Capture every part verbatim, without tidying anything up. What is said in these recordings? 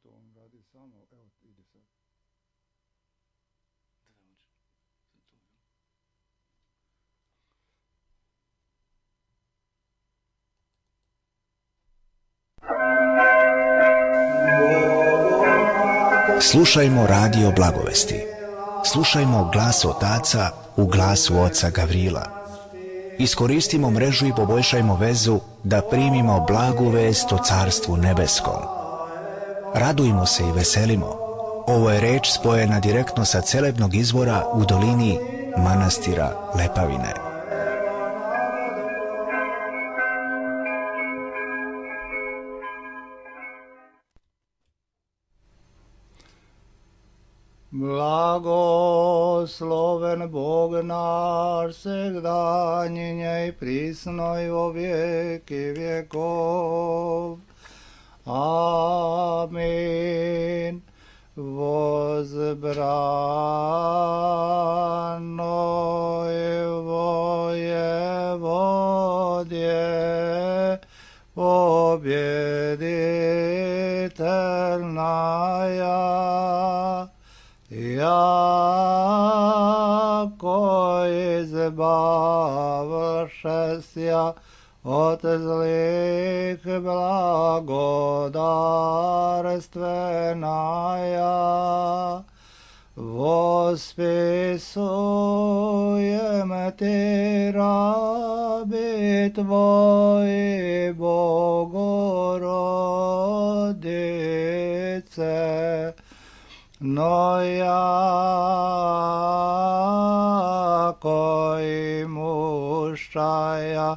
to on radi samo, evo, ide sad. Slušajmo radio Blagovesti. Slušajmo glas otaca u glasu oca Gavrila. Iskoristimo mrežu i poboljšajmo vezu da primimo blagu vest o Carstvu nebeskom. Radujmo se i veselimo. Ovo je reč spojena direktno sa celebnog izvora u dolini manastira Lepavine. Blagosloven Bog naš, segdanjenje i prisno i vo vijeki vjekov. Amin. Возбрано его Еводье, победительная, яко избавшеся от злых благодарственная, восписуем Ти раби Твои, Богородице, но яко имущая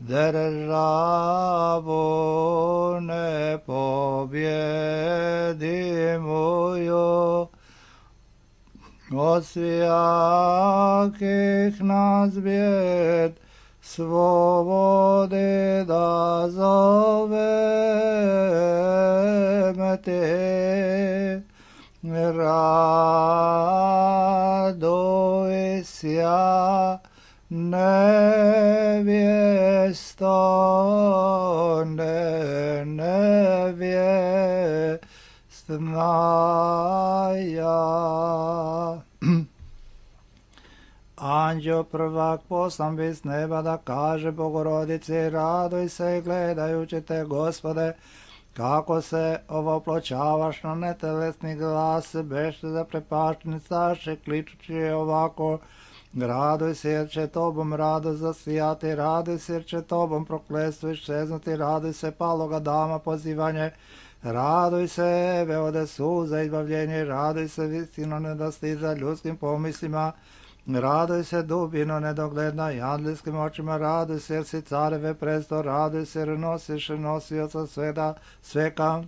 державу непобедимую, от всяких нас бед свободы да зовем Те. Радуйся, невесто, не невестная. Anđeo prvak poslan bi s neba da kaže Bogorodici, raduj se gledajući te, Gospode, kako se ovoploćavaš na netelesni glas, bešte zaprepašteni staše, kličući ovako, raduj se jer će tobom radost zasijati, raduj se jer će tobom prokletstvo iščeznuti, raduj se paloga dama pozivanje, raduj se veode suza izbavljenje, raduj se visino nedostiza ljudskim pomislima, raduj se dubino nedogledna i andlijskim očima, raduj se jer si careve presto, raduj se jer nosiš nosioca sveda, sveka.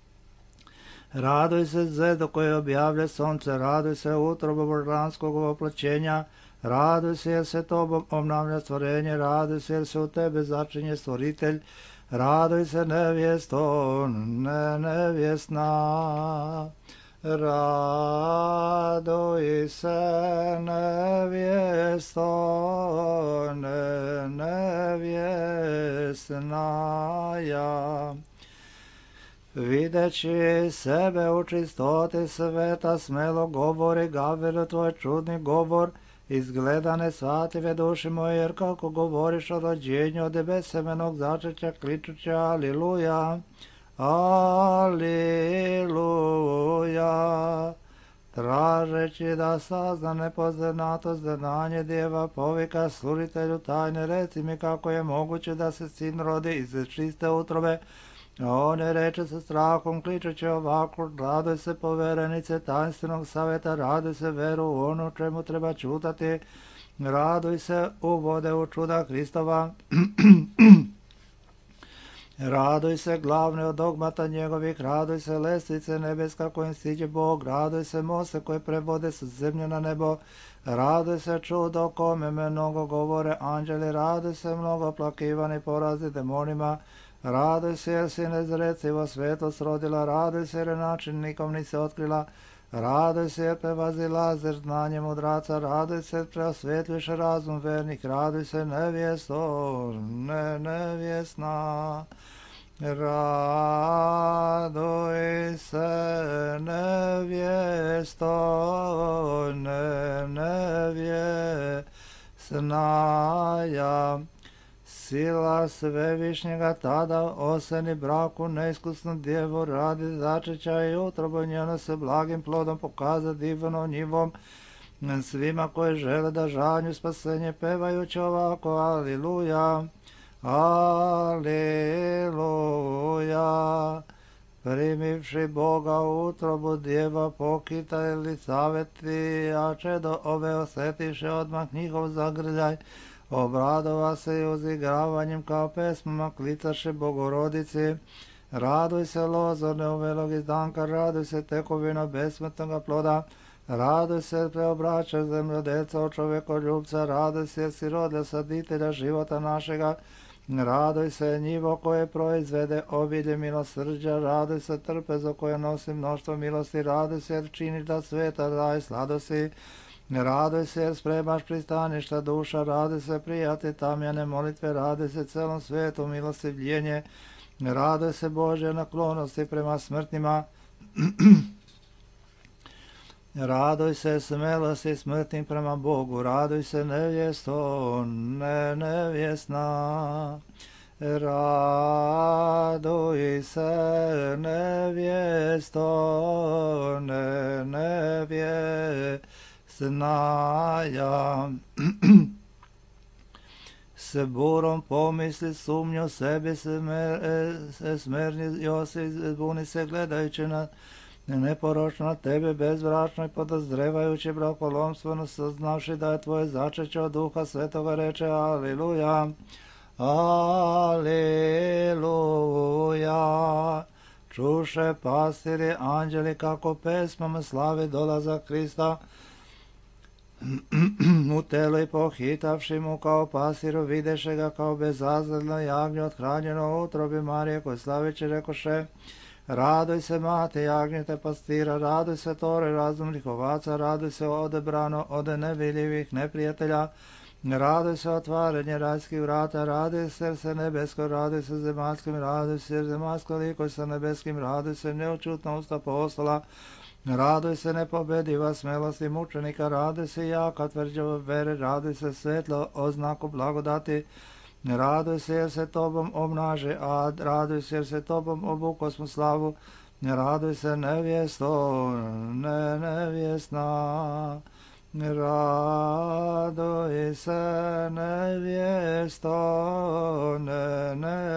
Raduj se zvezdo koje objavlja sonce, raduj se utrobo božanskog oploćenja, raduj se jer se tobom obnavlja stvorenje, raduj se jer se u tebe začinje stvoritelj, raduj se nevjesto, ne nevjesna. Raduj se nevjesto, ne nevjesnaja. Videći sebe u čistoti sveta, smelo govori Gavrilu tvoj čudni govor, izgledane svative duši moje, jer kako govoriš o rođenju od besemenog začeća, kličući aliluja. Aliluja. Tražeći da sazna nepoznato znanje djeva, povika slujitelju tajne, reci mi kako je moguće da se sin rodi iz čiste utrobe. On je reče sa strahom, kličeći ovako, raduj se poverenice tajnstvenog savjeta, raduj se veru u ono čemu treba čutati, raduj se uvode u čuda Hristova. Raduj se glavne od dogmata njegovih, raduj se lestvice nebeska kojim stiđe Bog, raduj se mose koje prevode sa zemlje na nebo, raduj se čudo kome mnogo govore anđeli, raduj se mnogo plakivani porazi demonima, raduj se jer si nezrecivo svetlost rodila, raduj se jer je način nikom nisi otkrila, raduj se jer prevazilazeš znanje mudraca, raduj se jer preosvetliš razum vernih, raduj se nevjesto, ne nevjesna. Raduj se, nevjesto, ne, nevjesnaja. Sila Svevišnjega tada oseni braku neiskusnu djevu radi začeća i utrobu njeno se blagim plodom pokaza divno njivom svima koji žele da žanju spasenje pevajući ovako aliluja, aliluja. Primivši Boga u utrobu djeva pokita ili saveti, a čedo ove osjetiše odmah njihov zagrljaj, obradova se i uzigravanjem kao pesmama klicaše Bogorodici. Raduj se lozo neuvelog izdanka, raduj se tekovina besmrtnoga ploda, raduj se preobraća zemljodelca od čovjekoljubca, raduj se jer si rodlja saditelja života našega, raduj se njivo koje proizvede obilje milosrđa, raduj se trpezo koje nosi mnoštvo milosti, raduj se jer činiš da sveta raj sladosti, raduj se jer spremaš pristaništa duša, raduj se prijatelj tamjane molitve, raduj se celom svijetu milostivljenje, raduj se Božje naklonosti prema smrtnima, raduj se smelosti smrtnim prema Bogu, raduj se nevjesto, ne nevjesna, raduj se nevjesto, ne nevjesnaja. Se burom pomisli sumnju sebi, smer, se smerni Josif, zbuni se gledajući na neporočno tebe bezbračno i podozrevajući brakolomstveno, saznavši da je tvoje začeće od Duha Svetoga, reče aliluja, aliluja. Čuše pastiri anđeli kako pesmama slavi dolazak Krista u telo i pohitavši mu kao pasiru videše ga kao bezazledno jagnje othranjeno u utrobi Marije, koji slavići rekoše, raduj se mate jagnjete pastira, raduj se tore razumnih ovaca, raduj se odebrano ode nevidljivih neprijatelja, raduj se otvaranje rajskih vrata, raduj se se nebesko, raduj se zemaljskim, raduj se zemaljsko liko sa nebeskim, raduj se neučutna usta apostola, raduj se nepobediva smelosti mučenika, raduj se jaka tvrđava vere, raduj se svetlo oznaku blagodati, raduj se jer se tobom obnaže ad, raduj se jer se tobom obukosmo slavu, raduj se nevjesto, ne nevjesna, raduj se nevjesto, ne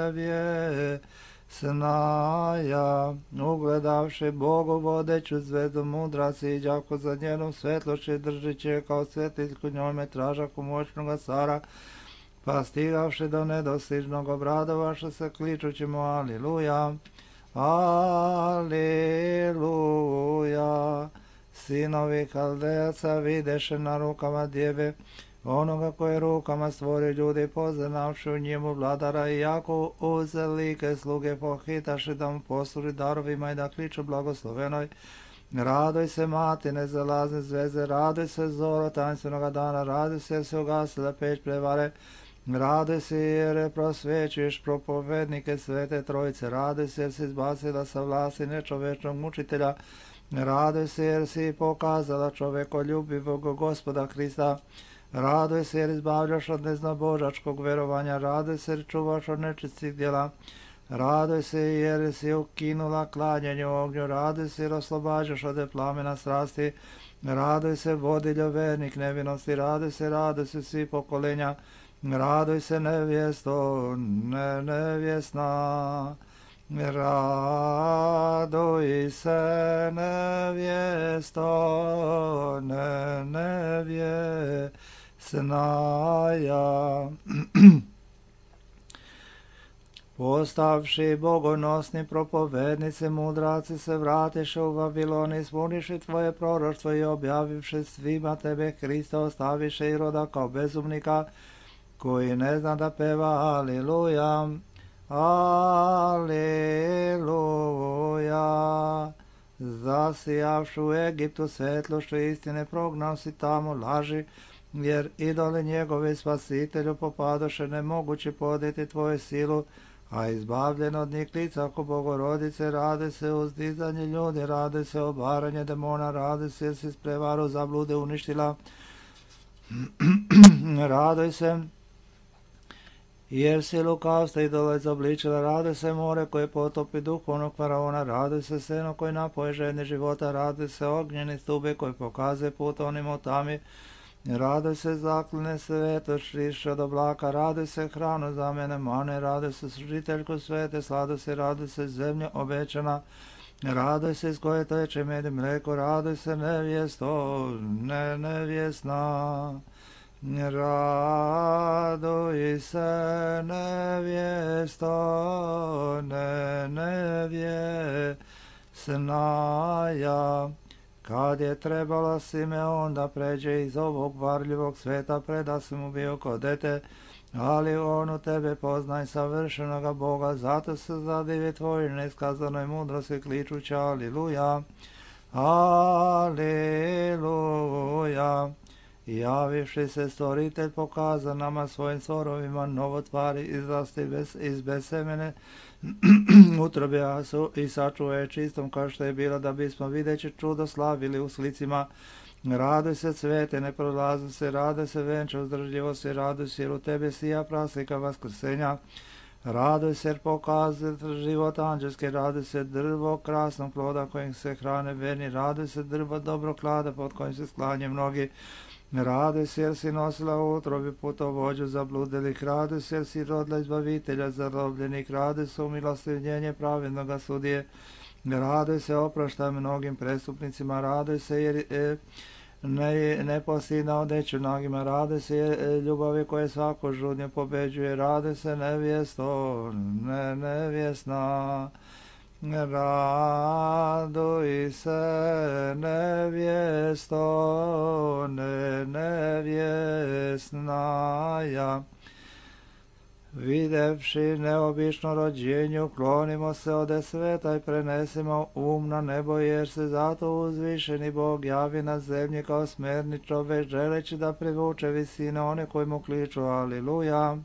nevjesnaja. Ugledavši Bogu vodeću zvezdu mudraci i đako za njenom svetlošću držeći je kao svetiljku njome tražaku moćnoga cara, pa stigavši do nedostižnog obradovaša se kličući mu aliluja, aliluja. Sinovi Kaldejaca videše na rukama djeve onoga koje rukama stvori ljudi, poznavši u njemu vladara, i jako uze like sluge pohitaše da mu posluži darovima i da kliču blagoslovenoj. Raduj se mati nezalazne zveze, raduj se zoro tanstvenoga dana, raduj se jer se ugasila peć prevare, raduj se jer prosvećuješ propovednike Svete Trojice, raduj se jer si izbacila sa vlasti nečovečnog mučitelja, raduj se jer si pokazala čovekoljubivog Gospoda Krista, raduj se jer izbavljaš od neznabožačkog verovanja, raduj se jer čuvaš od nečistih djela, raduj se jer si ukinula klanjanje u ognju, raduj se jer oslobađaš od plamena strasti, raduj se vodiljo vernik nevinosti, raduj se, raduj se svi pokolenja, raduj se nevjesto, ne nevjesna, raduj se nevjesto, ne nevjesnaja. Postavši bogonosni propovednici, mudraci se vratiše u Vavilon, ispuniši tvoje proroštvo i objavivši svima tebe Krista, ostaviše i roda kao bezumnika, koji ne zna da peva aliluja, aliluja. Zasijavši u Egiptu svetlošću istine, prognao si tamo laži, jer idoli njegovi spasitelju popadoše nemogući podeti tvoju silu, a izbavljen od njih lica ko Bogorodice, rade se uzdizanje ljudi, rade se obaranje demona, rade se jer si s prevaru zablude uništila, radoj se jer si lukavstva i dole izobličila, rade se more koje potopi duhovnog faraona, rade se seno koje napoje žedne života, rade se ognjeni stube koji pokazuje put onim u tami, rade se zakline sveto šiše od oblaka, rade se hranu za mene mane, rade se žiteljko svete, slade se, rade se zemlja obećana, rade se iz koje teče med i mleko, rade se nevjesto, ne nevjesna. Radoj se nevjesto, ne nevjesnaja. Kad je trebala Simeon da pređe iz ovog varljivog sveta, preda si mu bio ko dete, ali on u tebe poznaj savršenoga Boga, zato se zadivi tvojoj neskazanoj mudrosti kličuća, aliluja, aliluja. Javivši se stvoritelj pokaza nama svojim stvorovima novotvari izrasti bez, iz besemene utrobe i sačuvaje čistom kao što je bilo, da bismo videći čudo slavili u slicima. Raduj se cvete, ne prolazi se, raduj se venče uzdržljivosti, raduj se jer u tebe sija praslika vaskrsenja. Raduj se jer pokazuje život anđelski, raduj se drvo krasnog ploda kojim se hrane verni, raduj se drvo dobro klada pod kojim se sklanje mnogi. Raduj se jer si nosila u utrobi putovođu zabludelih, raduj se jer si rodila izbavitelja zarobljenih, raduj se umilostivljenje pravednoga sudije, raduj se opraštaj mnogim prestupnicima, raduj se jer e, ne, ne postida odeću nogima, raduj se jer ljubavi koje svako žudnje pobeđuje, raduj se nevjesto, ne nevjesna. Raduj se nevjesto, ne nevjesnaja. Videvši neobično rođenje, uklonimo se ode sveta i prenesimo um na nebo, jer se zato uzvišeni Bog javi na zemlji kao smerni čovek, želeći da privuče visine one koji mu kliču, aliluja.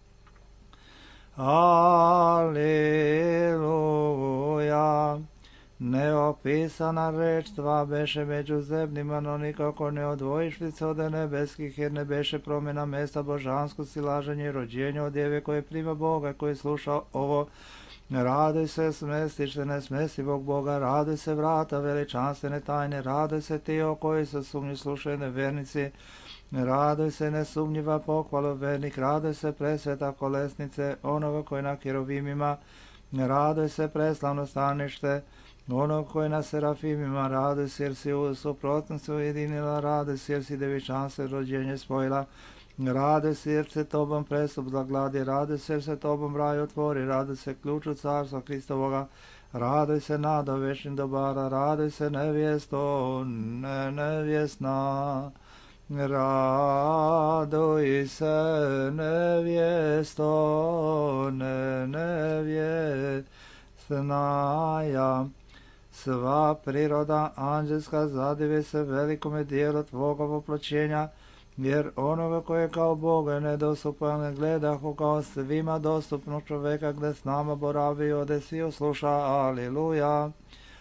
Aliluja. Neopisana reč tva beše među zemljima, no nikako ne odvojiš li se od nebeskih, jer ne beše promjena mesta božansko silaženje i rođenje od djeve koje prima Boga, koji sluša ovo. Raduj se smestiš se nesmesivog Boga, raduj se vrata veličanstvene tajne, raduj se ti o koji se sumnji slušaju nevernici, raduj se nesumnjiva pohvala vernih, raduj se presveta kolesnice onoga koji na kerovimima, raduj se preslavno stanište onog koji na serafimima, raduj se jer si u suprotnosti ujedinila, raduj se jer si devičanstvo i rođenje spojila, raduj se jer se tobom prestup zagladi, raduj se jer se tobom raj otvori, raduj se ključu carstva Hristovoga, raduj se nada večnih dobara, raduj se nevjesto, ne nevjesna. Raduj se nevjesto, ne nevjesnaja. Sva priroda anđelska zadivi se velikome dijelu tvoga voploćenja, jer onoga koje kao Boga je nedostupan ne gledahu kao svima dostupnog čoveka, gde s nama boravi i ode svi osluša, aliluja,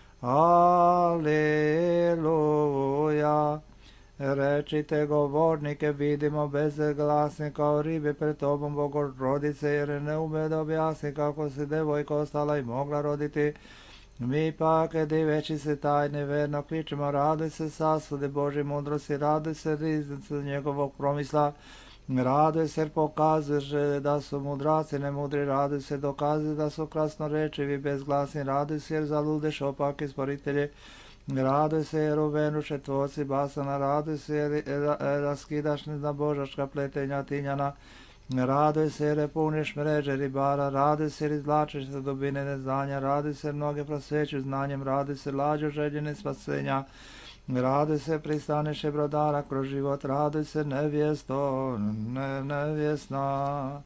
aliluja. Rečite govornike, vidimo bezglasni kao ribe pred tobom Bogorodice, jer ne ume da objasni kako se devojka ostala i mogla roditi. Mi pak, diveći se tajne, verno kričemo, raduj se sasude Božje mudrosti, raduj se riznice njegovog promisla, raduj se jer pokazuješ da su mudraci nemudri, raduj se dokazuju da su krasnorečivi bezglasni, raduj se jer zaludeš opaki sporitelji, raduj se jer uvenuše tvorci basana, raduj se jer raskidaš neznabožačka pletenja tinjana, raduj se jer puniš mreže ribara, raduj se jer izvlačiš se dubine neznanja, raduj se jer mnoge prosvećuju znanjem, raduj se lađu željene spasenja, raduj se pristaniše brodara kroz život, raduj se nevjesto, ne nevjesna.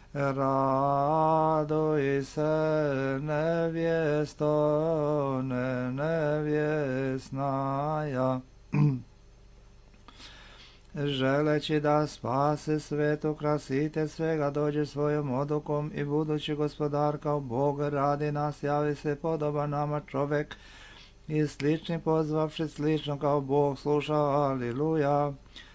Raduj se nevjesto, ne nevjesnaja. želeći da spase svetu, krasite svega, dođe svojom odlukom i budući gospodar kao Bog radi nas, javi se podoba nama čovek i slični pozvavši slično kao Bog sluša. Aliluja,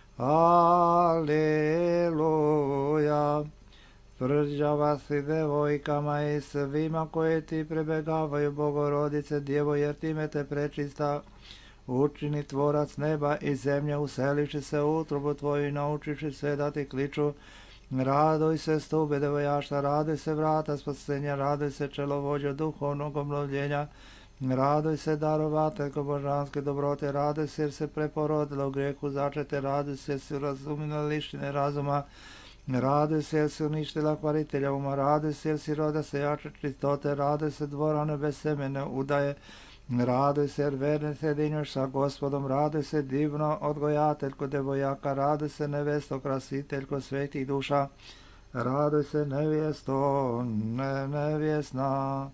aliluja. Tvrđava si devojkama i svima koji ti prebegavaju, Bogorodice Djevo, jer time te prečista učini tvorac neba i zemlje, uselivši se u utrobu tvoju i naučiši sve da ti kliču. Raduj se stube devojašta, raduj se vrata spasenja, raduj se čelovođa duhovnog obnovljenja, raduj se darovateljko božanske dobrote, raduj se jer se preporodila u grijehu začete, raduj se jer si razumila lištine razuma, raduj se jer si uništila kvaritelja uma, raduj se jer si roda se jače čistote, raduj se dvorane bez semene udaje, raduj se jer verne se jedinjuješ sa Gospodom, raduj se divno odgojateljko devojaka, raduj se nevesto krasiteljko svetih duša, raduj se nevjesto ne, nevjesna,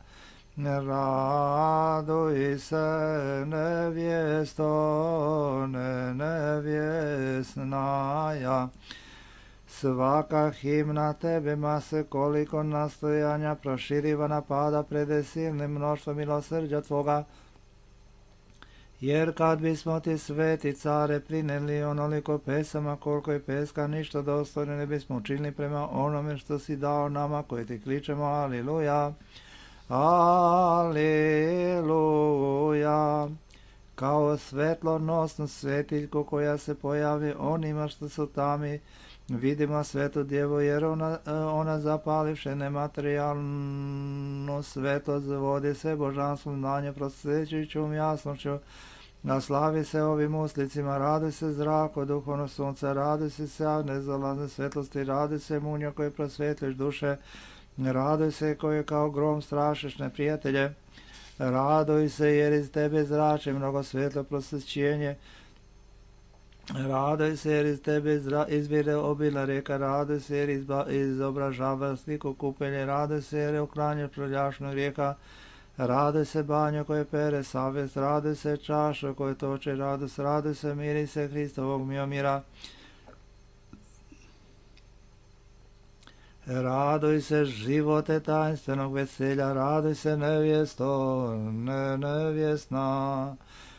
raduj se nevjesto ne, nevjesnaja. Svaka himna tebima se koliko nastojanja proširiva napada pred silnim mnoštvom milosrđa tvoga, jer kad bismo ti sveti care prineli onoliko pesama koliko je peska, ništa dostojno ne bismo učinili prema onome što si dao nama koji ti kličemo. Aliluja, aliluja. Kao svetlonosnu svetiljku koja se pojavi onima što su tami, vidimo svetu djevu, jer ona, ona zapalivše nematerijalno svetlost vodi se božanstvom znanje prosvećujućom jasnošću, naslavi se ovim uslicima, radi se zrako duhovno sunce, radi se sjav nezalazne svetlosti, radi se munja koje prosvetliš duše, raduj se koje kao grom strašiš neprijatelje, raduj se jer iz tebe zrače mnogo svetlo prosvećenje, raduj se jer iz tebe izvire obilna reka, raduj se jer izobražava sliku kupelje, raduj se jer je uklanjaš proljašnog rijeka, raduj se banjo koje pere savjest, raduj se čaša koje toče radost, raduj se mirise Hristovog miomira, raduj se živote tajnstvenog veselja, raduj se nevjesto ne, nevjesna,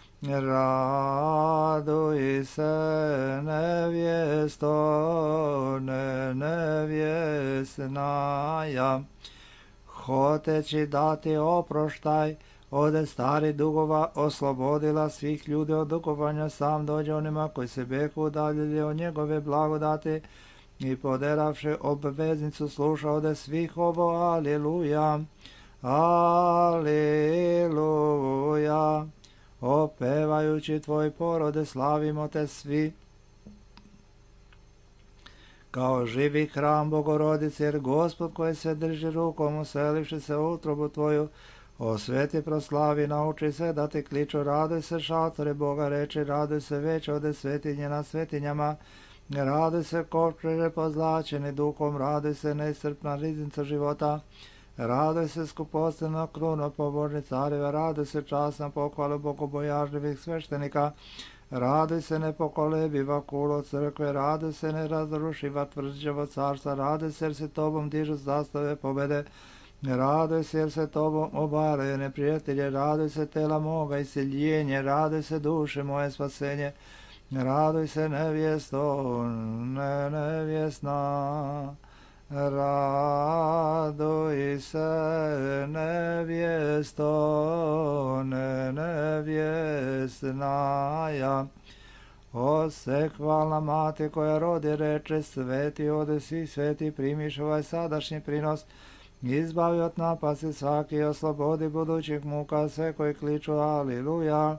raduj se nevjesto ne, nevjesnaja. Hoteći dati oproštaj ode stari dugova, oslobodila svih ljudi od dugovanja, sam dođe onima koji se beku udaljili od njegove blagodati i poderavši obveznicu sluša ode svih ovo. Aliluja, aliluja. Opevajući tvoj porode slavimo te svi kao živi hram Bogorodice, jer Gospod koji se drži rukom uselivši se u utrobu tvoju, osveti proslavi, nauči se da ti kliču. Raduj se šatore Boga reči, raduj se već ode svetinje na svetinjama, raduj se kovčeže pozlačeni duhom, raduj se neiscrpna riznica života, raduj se skupostena kruna pobožnih careva, raduj se časna pohvala bogobojažljivih sveštenika, raduj se nepokolebiva kulo crkve, raduj se nerazrušiva tvrđavo carstva, raduj se jer se tobom dižu zastave pobede, raduj se jer se tobom obaraju neprijatelje, raduj se tela moga iseljenje, raduj se duše moje spasenje, raduj se nevjesto ne, nevjesna, raduj se nevjesto ne, nevjesnaja. O se hvalna mati koja rodi reče, sveti ode svi sveti, primiš ovaj sadašnji prinos, izbavi od napasti svaki, oslobodi budućih muka sve koji kliču. Aliluja,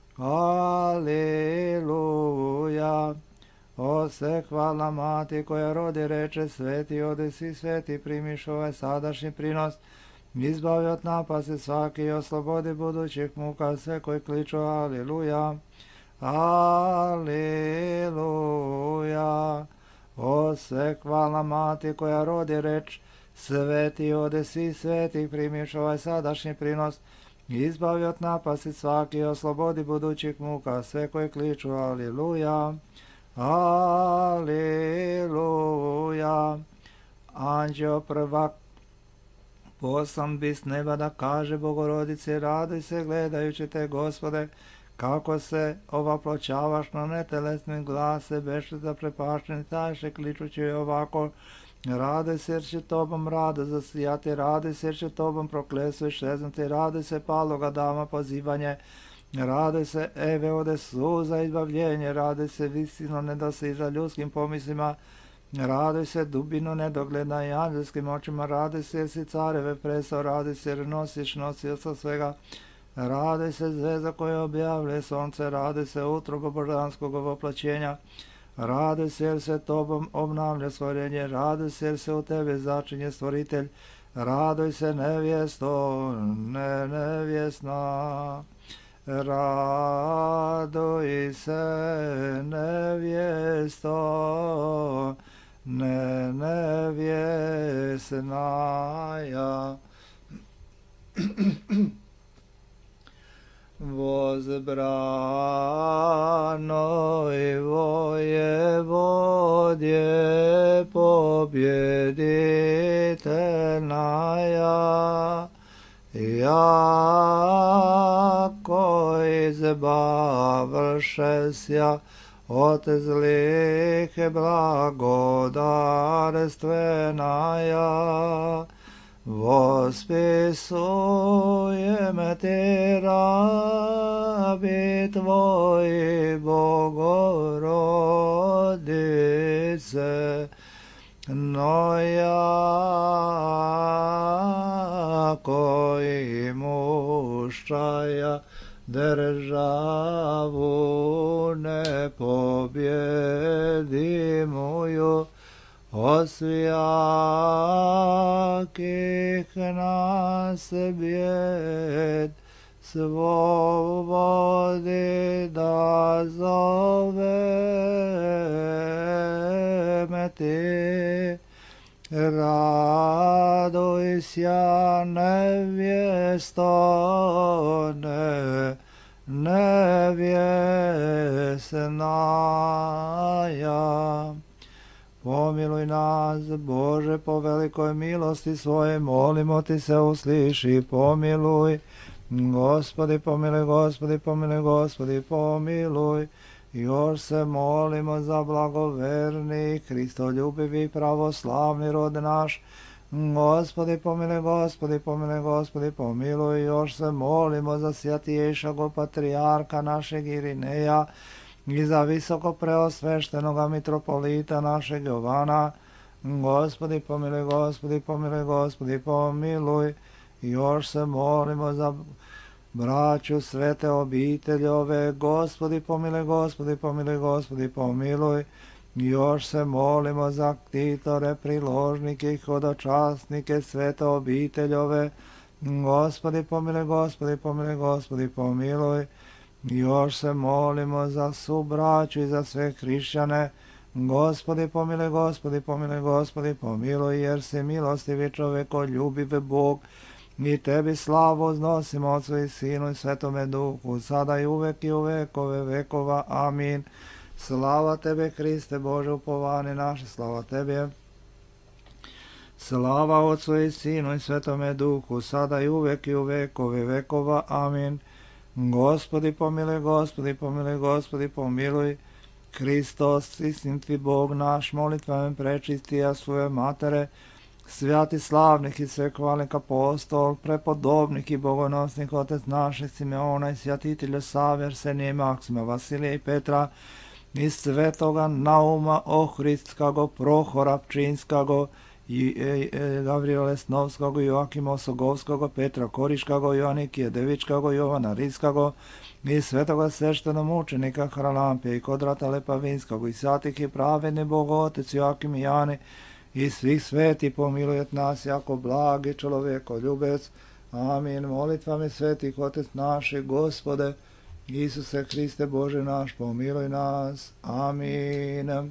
aliluja. O se hvalna mati koja rodi reče, sveti ode svi sveti, primiš ovaj sadašnji prinos, izbavi od napasti svaki, oslobodi budućih muka sve koji kliču. Aliluja, aliluja. O se hvalna mati koja rodi reč, sveti ode svi sveti, primiš ovaj sadašnji prinos, izbavi od napasti svaki, oslobodi budućih muka sve koji kliču. Aliluja, Aleluja. Anđeo prvak poslan bi s neba da kaže Bogorodice, raduj se gledajući te, Gospode, kako se ova pločavaš na netelesnim glase, beše zaprepašteni tajše, kličući ovako, raduj se jer će tobom rado zasijati, raduj se jer će tobom proklesu i šeznati, raduj se paloga dama pozivanje, raduj se Eve ode suza izbavljenje, raduj se visino nedosiža ljudskim pomislima, raduj se dubino nedogledna i anđelskim očima, raduj se jer si careve preso, raduj se jer nosiš nosioca svega, raduj se zvezda koja objavljuje sonce, raduj se utrobo božanskog voplaćenja, raduj se jer se tobom obnavlja stvorenje, raduj se jer se u tebe začinje stvoritelj, raduj se nevjesto, ne nevjesna. Raduj se nevjesto, ne nevjesnaja. Возбранoj воеводje победительная, jako избавившися от злых благодарственная, восписуем Ти раби Твои, Богородице, но яко имущая державу непобедимую, от всяких нас бед свободы да зовем Ти. Радуйся, невесто, не невесная. Помилуй нас, Боже, по великoj milosti Svojoj, molimo Ti se usliši, pomiluj. Gospodi, pomiluj, Gospodi, pomiluj, Gospodi, pomiluj. Još se molimo za blagoverni, Hristoljubivi, pravoslavni rod naš. Gospodi, pomiluj, Gospodi, pomiluj, Gospodi, pomiluj. Još se molimo za svjatiješago patrijarka našeg Irineja i za visoko preosveštenoga mitropolita našeg Jovana. Gospodi, pomiluj, Gospodi, pomiluj, Gospodi, pomiluj. Još se molimo za braću svete obiteljove. Gospodi, pomiluj, Gospodi, pomiluj, Gospodi, pomiluj. Još se molimo za ktitore, priložnike i hodočasnike svete obiteljove. Gospodi, pomiluj, Gospodi, pomiluj, Gospodi, pomiluj. Još se molimo za subraću i za sve hrišćane. Gospodi, pomiluj, Gospodi, pomiluj, Gospodi, pomiluj, jer si milostivi čovjeko, ljubiv Bog. I Tebi slavu uznosimo, Otcu i Sinu i Svetome Duhu, sada i uvek i u vekove vekova. Amin. Slava Tebe, Hriste, Bože upovani naše, slava Tebe. Slava Otcu i Sinu i Svetome Duhu, sada i uvek i u vekove vekova. Amin. Gospodi, pomiluj, Gospodi, pomiluj, Gospodi, pomiluj. Hristos, istiniti Bog naš, molitvama prečistija svoje matere, svjati slavnih i svekvalnih apostol, prepodobnih i bogonosnih otec naših Simeona i svjatitelja Save, Arsenija i Maksima, Vasilija i Petra, i svetoga Nauma Ohridskago, Prohora Pčinskago, i e, e, Gavrila Lesnovskago, Joakima Osogovskago, Petra Koriškago, Joanikije Devičkago, Jovana Rijskago, i svetoga sveštenomučenika Hralampija i Kodrata Lepavinskog, i svatih i pravedni Bog Otec Joakim i Jane, i svih sveti pomilujet nas jako blagi čovjeko ljubec. Amin. Molitvami svetih Otec naši, Gospode, Isuse Hriste Bože naš, pomiluj nas. Amin.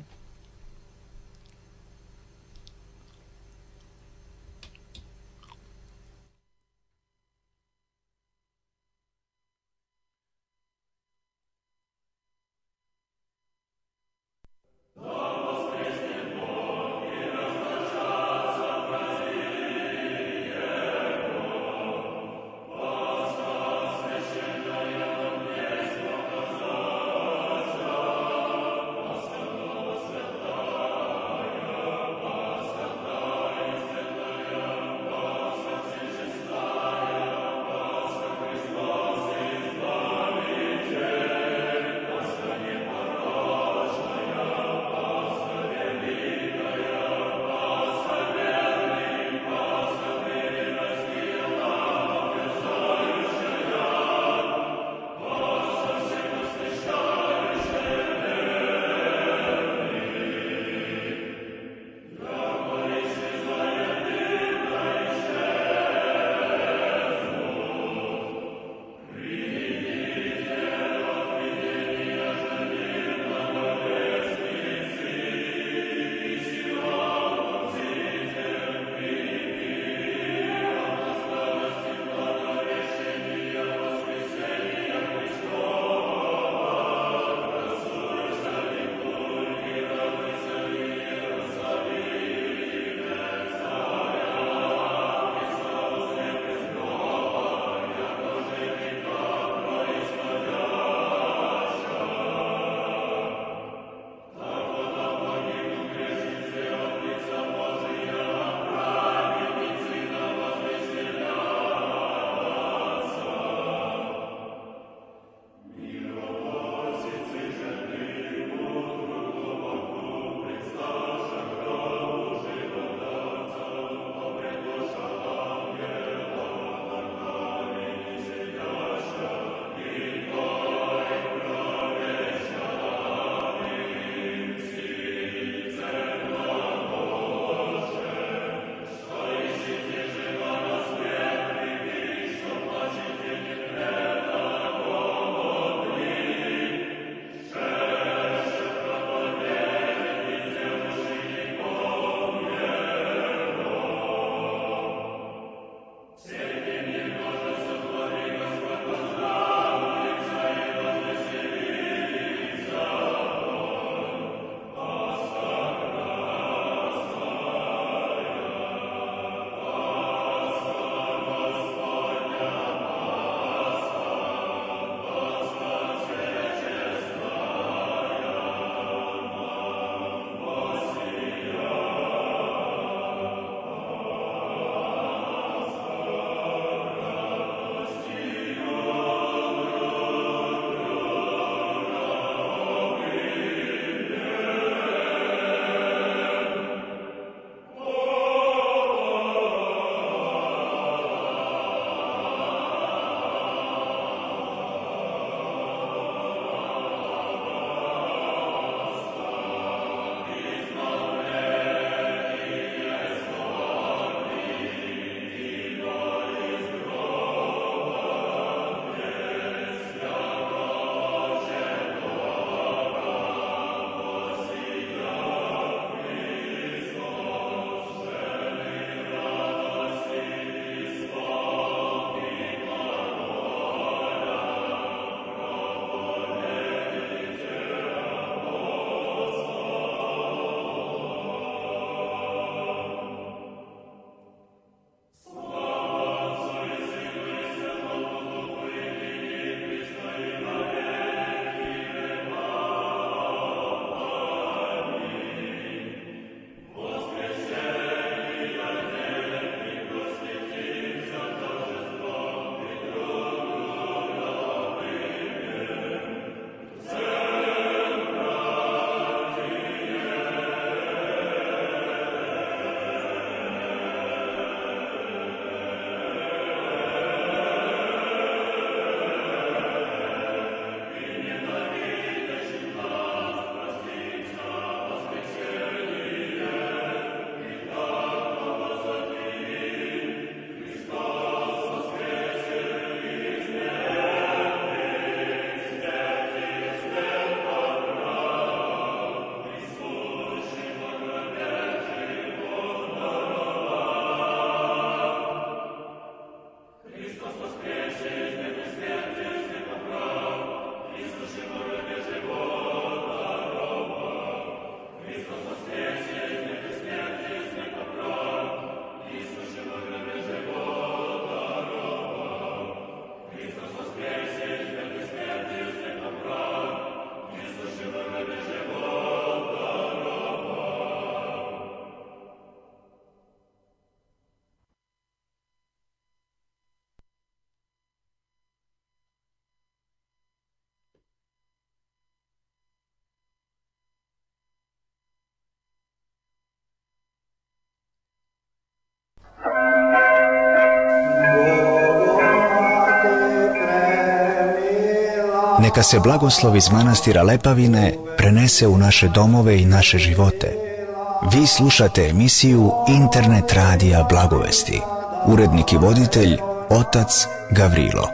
Neka se blagoslov iz manastira Lepavine prenese u naše domove i naše živote. Vi slušate emisiju Internet radija Blagovesti. Urednik i voditelj otac Gavrilo.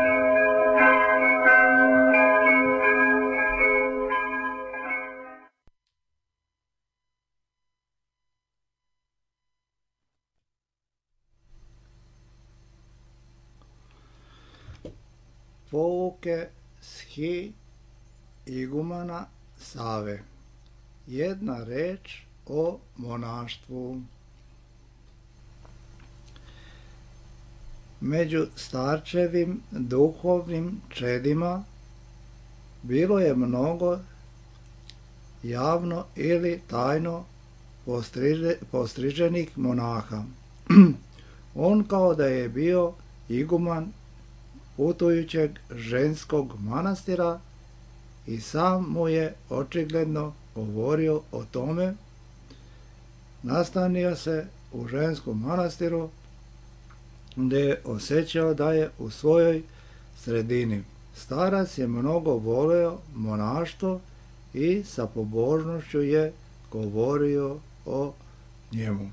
Pouke Schi igumana Save. Jedna reč o monaštvu. Među starčevim duhovnim čedima bilo je mnogo javno ili tajno postriže, postriženih monaha. On kao da je bio iguman putujućeg ženskog manastira i sam mu je očigledno govorio o tome. Nastanio se u ženskom manastiru gdje je osjećao da je u svojoj sredini. Starac je mnogo volio monaštvo i sa pobožnošću je govorio o njemu.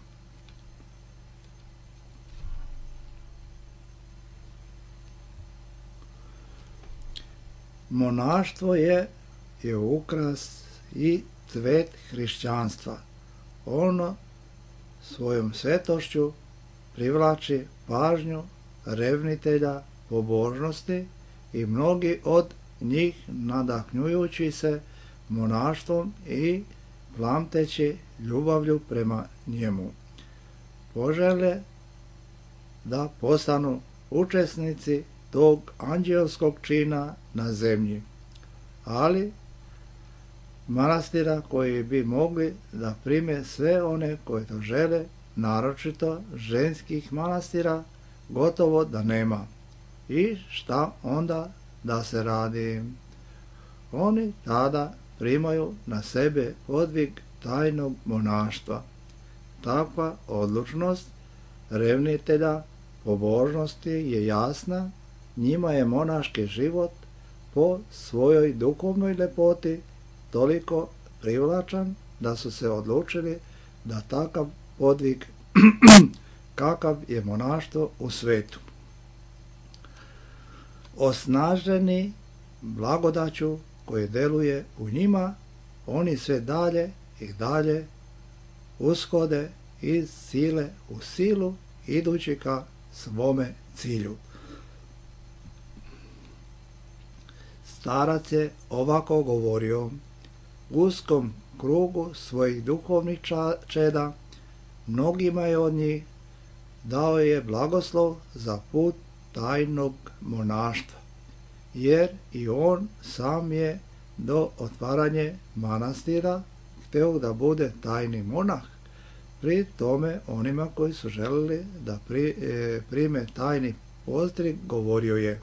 Monaštvo je, je ukras i cvet hrišćanstva. Ono svojom svetošću privlači pažnju revnitelja pobožnosti i mnogi od njih nadahnjujući se monaštvom i plamteći ljubavlju prema njemu požele da postanu učesnici tog anđelskog čina na zemlji, ali manastira koji bi mogli da prime sve one koji to žele, naročito ženskih manastira, gotovo da nema. I šta onda da se radi? Oni tada primaju na sebe podvig tajnog monaštva. Takva odlučnost revnitelja pobožnosti je jasna. Njima je monaški život po svojoj duhovnoj ljepoti toliko privlačan da su se odlučili da takav podvig kakav je monaštvo u svetu. Osnaženi blagodaću koje deluje u njima, oni sve dalje i dalje ushode iz sile u silu, idući ka svome cilju. Starac je ovako govorio: u uskom krugu svojih duhovnih čeda mnogima je od njih dao je blagoslov za put tajnog monaštva, jer i on sam je do otvaranja manastira hteo da bude tajni monah. Pri tome onima koji su želeli da pri, e, prime tajni postrig govorio je: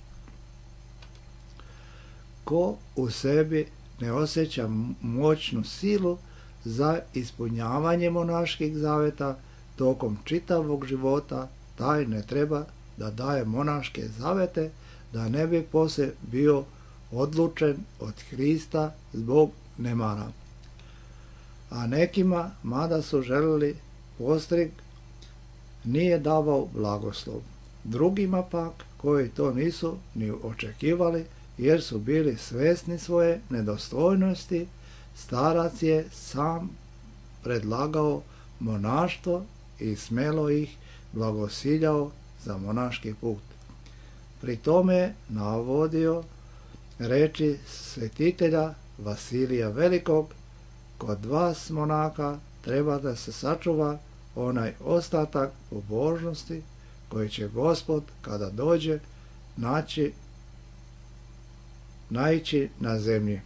ko u sebi ne osjeća moćnu silu za ispunjavanje monaških zaveta tokom čitavog života, taj ne treba da daje monaške zavete, da ne bi poslije bio odlučen od Hrista zbog nemara. A nekima, mada su želeli postrig, nije davao blagoslov. Drugima pak, koji to nisu ni očekivali, jer su bili svesni svoje nedostojnosti, starac je sam predlagao monaštvo i smelo ih blagosiljao za monaški put. Pri tome je navodio reči svetitelja Vasilija Velikog: kod vas monaka treba da se sačuva onaj ostatak pobožnosti koji će Gospod kada dođe naći, naići na zemlji.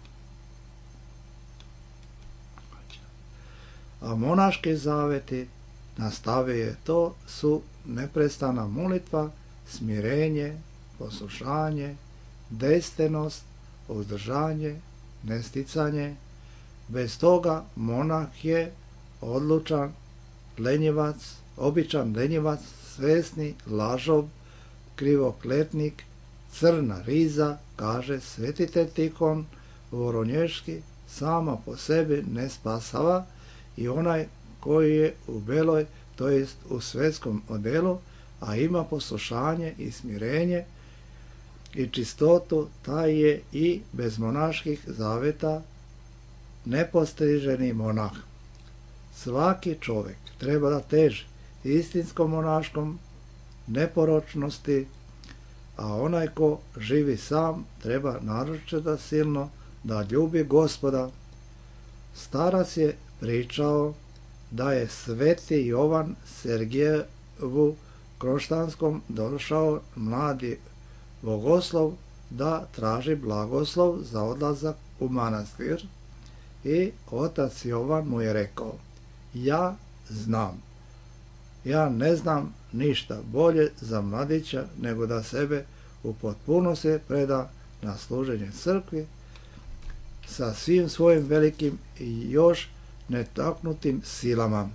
A monaški zaveti, nastavio je, to su neprestana molitva, smirenje, poslušanje, dejstvenost, uzdržanje, nesticanje. Bez toga monah je odlučan lenjivac, običan lenjivac, svesni lažov, krivokletnik, crna riza, kaže svetitelj Tihon Voronješki, sama po sebi ne spasava, i onaj koji je u beloj, to jest u svetskom odelu, a ima poslušanje i smirenje i čistotu, taj je i bez monaških zaveta nepostriženi monah. Svaki čovjek treba da teži istinskom monaškom neporočnosti, a onaj ko živi sam treba naročito silno da ljubi Gospoda. Starac je pričao da je sveti Jovan Sergijevu Kroštanskom došao mladi bogoslov da traži blagoslov za odlazak u manastir, i otac Jovan mu je rekao: ja znam, ja ne znam ništa bolje za mladića nego da sebe u potpunosti preda na služenje crkvi sa svim svojim velikim i još netaknutim silama.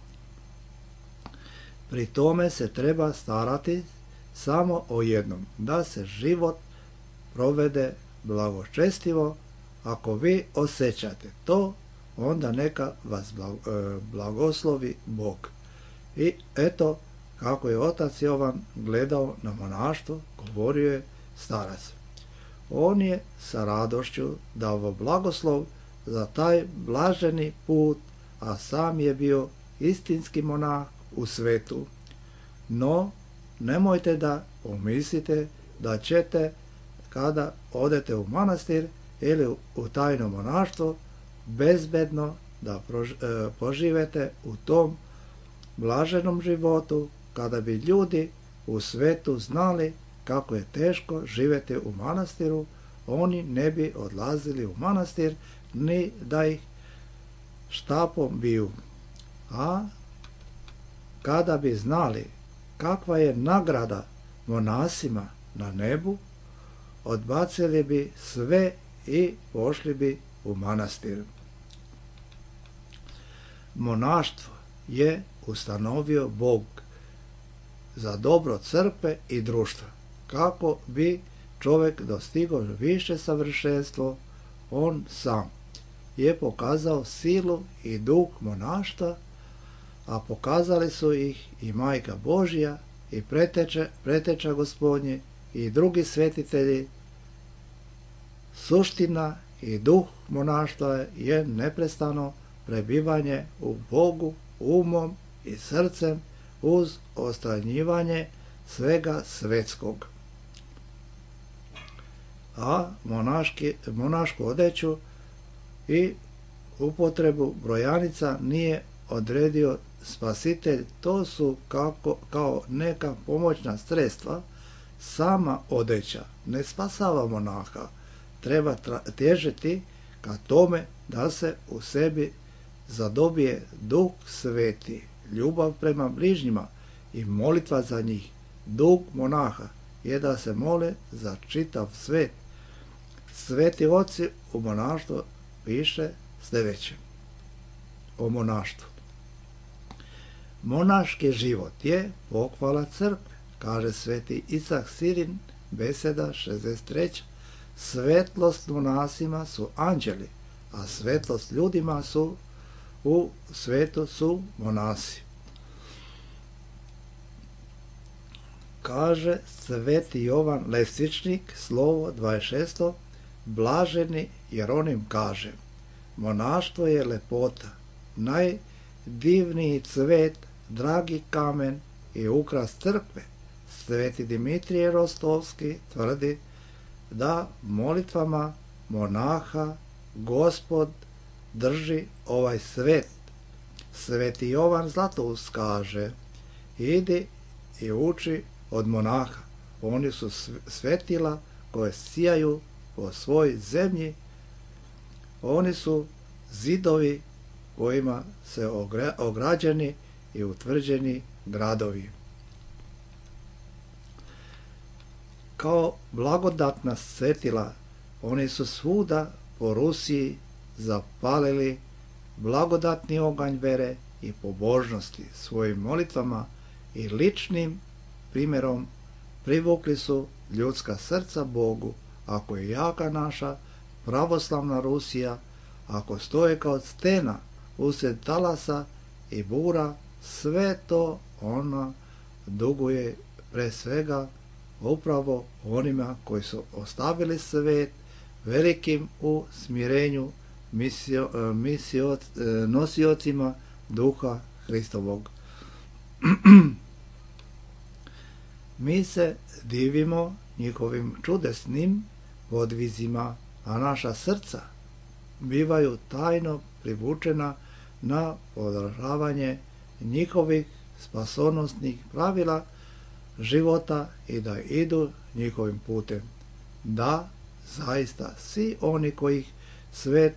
Pri tome se treba starati samo o jednom, da se život provede blagočestivo. Ako vi osjećate to, onda neka vas blagoslovi Bog. I eto kako je otac Jovan gledao na monaštvo, govorio je starac. On je sa radošću dao blagoslov za taj blaženi put, a sam je bio istinski monah u svetu. No, nemojte da pomislite da ćete, kada odete u manastir ili u tajno monaštvo, bezbedno da poživete u tom blaženom životu. Kada bi ljudi u svetu znali kako je teško živjeti u manastiru, oni ne bi odlazili u manastir ni da ih štapom biju. A kada bi znali kakva je nagrada monasima na nebu, odbacili bi sve i pošli bi u manastir. Monaštvo je ustanovio Bog za dobro crkve i društva. Kako bi čovjek dostigao više savršenstvo, on sam je pokazao silu i duh monaštva, a pokazali su ih i Majka Božja i preteče, preteča Gospodnje i drugi svetitelji. Suština i duh monaštva je neprestano prebivanje u Bogu umom i srcem uz ostranjivanje svega svetskog. A monaški, monašku odeću i upotrebu brojanica nije odredio Spasitelj. To su kako, kao neka pomoćna sredstva. Sama odeća ne spasava monaha. Treba težiti ka tome da se u sebi zadobije Duh Sveti, ljubav prema bližnjima i molitva za njih. Duh monaha je da se mole za čitav svet. Sveti oci u monaštvu piše sljedeće o monaštvu. Monaški život je pohvala crkve, kaže sveti Isak Sirin, beseda šezdeset treća. Svetlost monasima su anđeli, a svetlost ljudima su u svetu su monasi. Kaže sveti Jovan Levstičnik, slovo dvadeset šest. Blaženi Jeronim kaže: monaštvo je lepota, najdivniji cvet, dragi kamen i ukras crkve, Sveti Dimitrije Rostovski tvrdi da molitvama monaha Gospod drži ovaj svet. Sveti Jovan Zlatoust kaže: idi i uči od monaha. Oni su svetila koje sijaju po svoj zemlji. Oni su zidovi kojima se ograđeni i utvrđeni gradovi. Kao blagodatna svetila, oni su svuda po Rusiji zapalili blagodatni oganj vere i pobožnosti. Svojim molitvama i ličnim primjerom privukli su ljudska srca Bogu. Ako je jaka naša pravoslavna Rusija, ako stoje kao stena usred talasa i bura, sve to ona duguje pre svega upravo onima koji su ostavili svet velikim u smirenju misio, misio, nosiocima duha Hristovog. Mi se divimo njihovim čudesnim podvizima, a naša srca bivaju tajno privučena na podržavanje njihovih spasonosnih pravila života i da idu njihovim putem. Da, zaista, svi oni kojih svet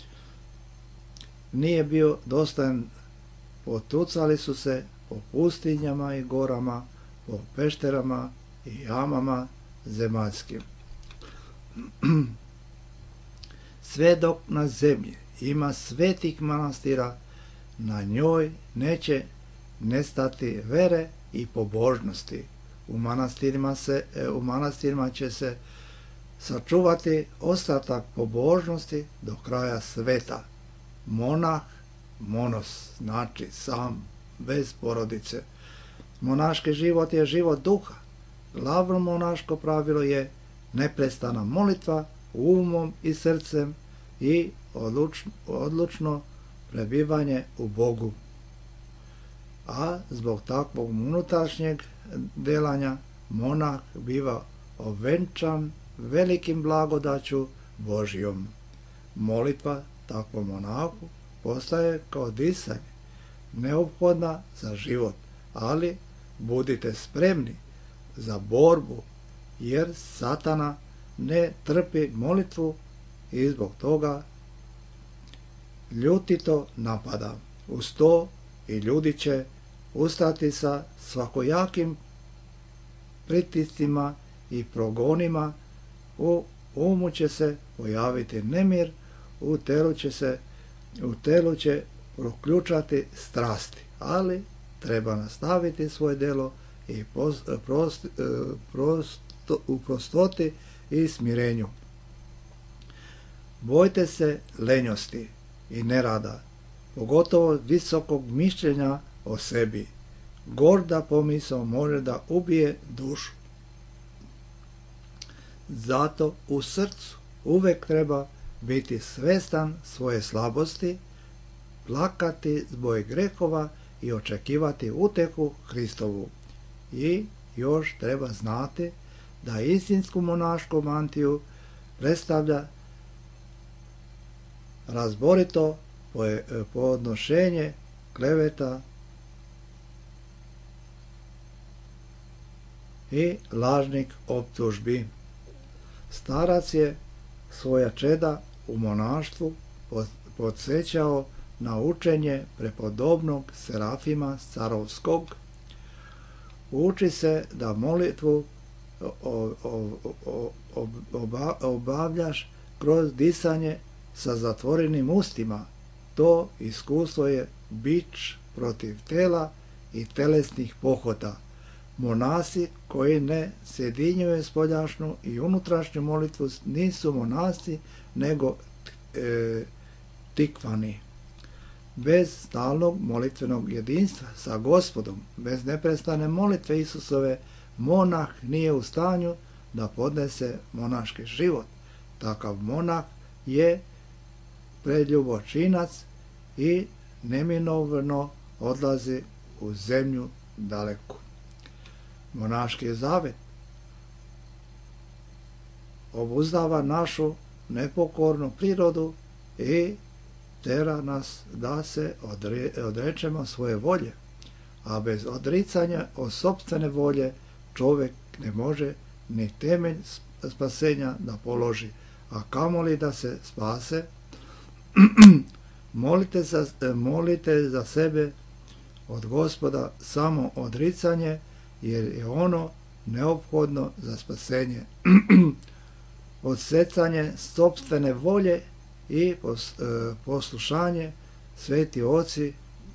nije bio dostojan, potucali su se po pustinjama i gorama, po pešterama i jamama zemaljskim. Sve dok na zemlji ima svetih manastira, na njoj neće nestati vere i pobožnosti. U manastirima, se, u manastirima će se sačuvati ostatak pobožnosti do kraja sveta. Monah, monos, znači sam, bez porodice. Monaški život je život duha. Glavno monaško pravilo je neprestana molitva umom i srcem i odlučno, odlučno prebivanje u Bogu. A zbog takvog unutrašnjeg delanja monah biva ovenčan velikim blagodaću Božjom. Molitva takvom monahu postaje kao disanje, neophodna za život, ali budite spremni za borbu, jer Satana ne trpi molitvu i zbog toga ljutito napada. Uz to i ljudi će ustati sa svakojakim pritiscima i progonima, u umu će se pojaviti nemir, u telu će se u telu će proključati strasti, ali treba nastaviti svoje delo i post, prost, prosto, u prostoti i smirenju. Bojte se lenjosti i nerada, pogotovo visokog mišljenja o sebi. Gorda pomisao može da ubije dušu. Zato u srcu uvek treba biti svestan svoje slabosti, plakati zbog grehova i očekivati utehu Hristovu. I još treba znati da istinsku monašku mantiju predstavlja razborito podnošenje kleveta i lažnih optužbi. Starac je svoja čeda u monaštvu podsjećao na učenje prepodobnog Serafima Carovskog. Uči se da molitvu obavljaš kroz disanje sa zatvorenim ustima. To iskustvo je bič protiv tela i telesnih pohota. Monasi koji ne sjedinjuju spoljašnju i unutrašnju molitvu nisu monasi, nego e, tikvani. Bez stalnog molitvenog jedinstva sa Gospodom, bez neprestane molitve Isusove, monah nije u stanju da podnese monaški život. Takav monah je preljubočinac i neminovno odlazi u zemlju daleku. monaški zavet obuzdava našu nepokornu prirodu i tera nas da se odre, odrečemo svoje volje, a bez odricanja od sopstvene volje čovjek ne može ni temelj spasenja da položi, a kamoli da se spase. molite, za, molite za sebe od Gospoda samo odricanje, jer je ono neophodno za spasenje. Odsecanje sopstvene volje i poslušanje sveti oci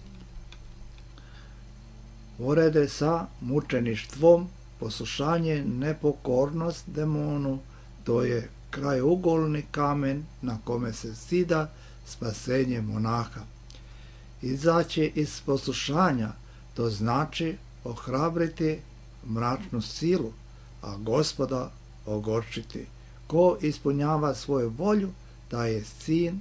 porede sa mučeništvom. Poslušanje, nepokornost demonu, to je krajeugolni kamen na kome se zida spasenje monaha. Izaći iz poslušanja, to znači ohrabriti mračnu silu, a Gospoda ogorčiti. Ko ispunjava svoju volju, taj je sin,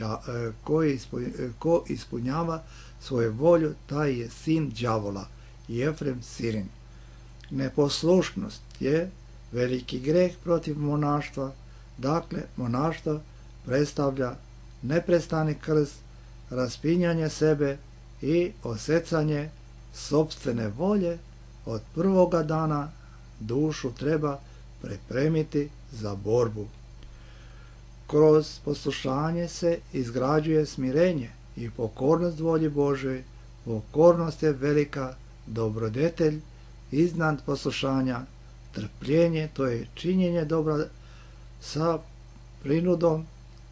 ko ispunjava svoju volju, taj je sin đavola. Jefrem Sirin. Neposlušnost je veliki greh protiv monaštva. Dakle, monaštvo predstavlja neprestani krst, raspinjanje sebe i osecanje sopstvene volje. Od prvoga dana dušu treba pripremiti za borbu. Kroz poslušanje se izgrađuje smirenje i pokornost volji Božoj. Pokornost je velika dobrodetelj iznad poslušanja. Trpljenje, to je činjenje dobra sa prinudom,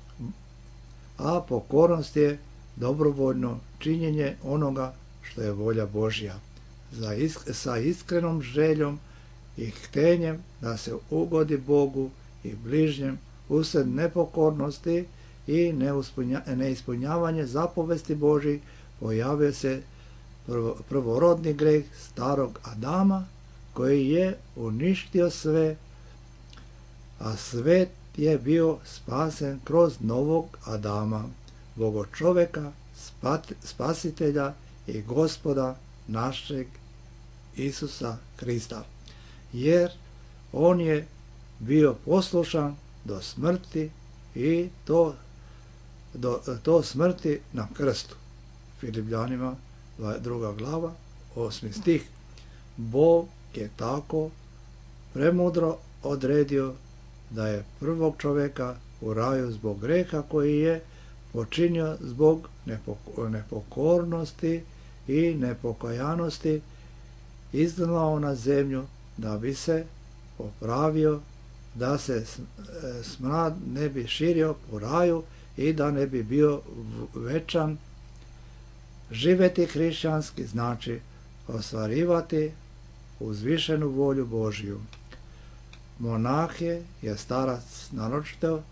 a pokornost je dobrovoljno činjenje onoga što je volja Božja, za isk- sa iskrenom željom i htenjem da se ugodi Bogu i bližnjem. Usred nepokornosti i neispunjavanje zapovesti Božjih pojavio se prvorodni greh starog Adama, koji je uništio sve, a svet je bio spasen kroz novog Adama, Bogočoveka, spasitelja i Gospoda našeg Isusa Krista, jer on je bio poslušan do smrti i to, do, to smrti na krstu. Filipljanima druga glava, osmi stih. Bog je tako premudro odredio da je prvog čovjeka u raju zbog greha koji je počinio zbog nepokornosti i nepokojanosti izgnao na zemlju, da bi se popravio, da se smrad ne bi širio po raju i da ne bi bio večan. Živjeti hrišćanski znači ostvarivati uzvišenu volju Božju. Monah je, je starac naročito